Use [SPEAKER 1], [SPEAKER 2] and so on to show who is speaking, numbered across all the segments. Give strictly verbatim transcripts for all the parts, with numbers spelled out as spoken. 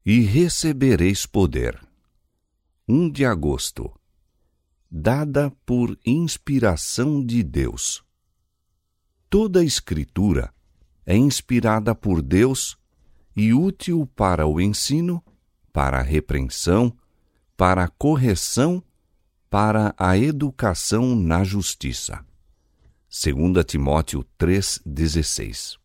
[SPEAKER 1] E recebereis poder. um de agosto. Dada por inspiração de Deus. Toda a Escritura é inspirada por Deus e útil para o ensino, para a repreensão, para a correção, para a educação na justiça. Segunda Timóteo três, dezesseis.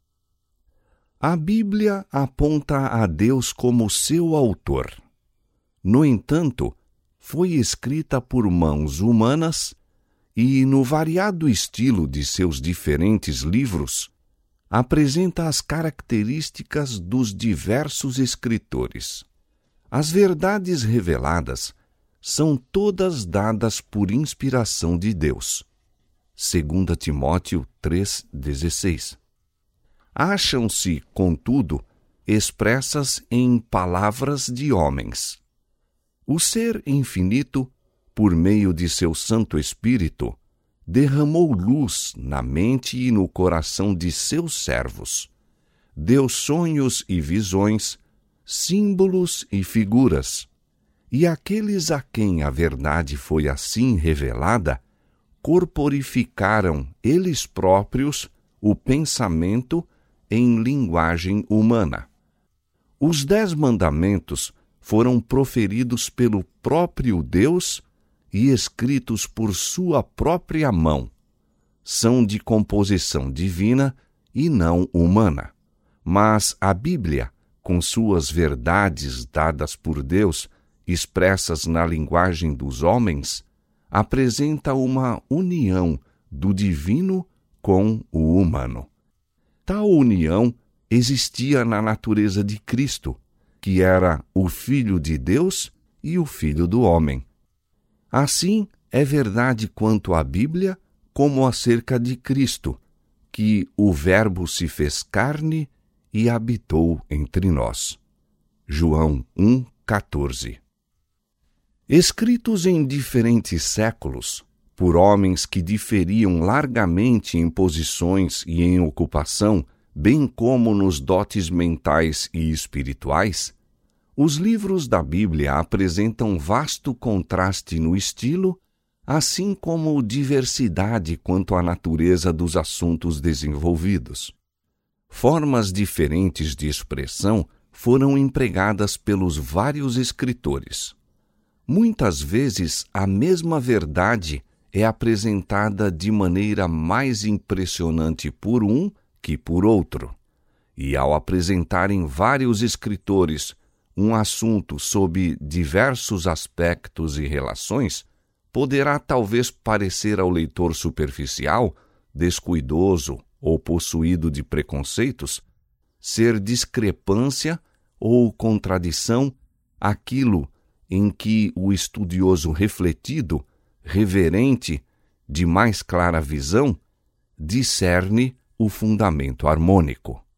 [SPEAKER 1] A Bíblia aponta a Deus como seu autor. No entanto, foi escrita por mãos humanas e, no variado estilo de seus diferentes livros, apresenta as características dos diversos escritores. As verdades reveladas são todas dadas por inspiração de Deus. Segunda Timóteo três, dezesseis. Acham-se, contudo, expressas em palavras de homens. O Ser Infinito, por meio de seu Santo Espírito, derramou luz na mente e no coração de seus servos. Deu sonhos e visões, símbolos e figuras. E aqueles a quem a verdade foi assim revelada, corporificaram eles próprios o pensamento em linguagem humana. Os Dez Mandamentos foram proferidos pelo próprio Deus e escritos por sua própria mão. São de composição divina e não humana. Mas a Bíblia, com suas verdades dadas por Deus, expressas na linguagem dos homens, apresenta uma união do divino com o humano. Tal união existia na natureza de Cristo, que era o Filho de Deus e o Filho do homem. Assim, é verdade quanto à Bíblia, como acerca de Cristo, que o Verbo se fez carne e habitou entre nós. João um, quatorze. Escritos em diferentes séculos, por homens que diferiam largamente em posições e em ocupação, bem como nos dotes mentais e espirituais, os livros da Bíblia apresentam vasto contraste no estilo, assim como diversidade quanto à natureza dos assuntos desenvolvidos. Formas diferentes de expressão foram empregadas pelos vários escritores. Muitas vezes, a mesma verdade é apresentada de maneira mais impressionante por um que por outro. E ao apresentarem vários escritores um assunto sob diversos aspectos e relações, poderá talvez parecer ao leitor superficial, descuidoso ou possuído de preconceitos, ser discrepância ou contradição aquilo em que o estudioso refletido, reverente, de mais clara visão, discerne o fundamento harmônico.